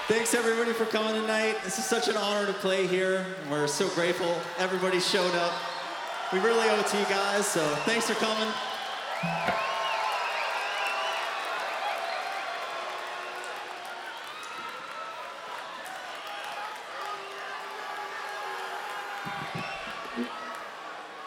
Thanks everybody for coming tonight. This is such an honor to play here. We're so grateful everybody showed up. We really owe it to you guys, so thanks for coming.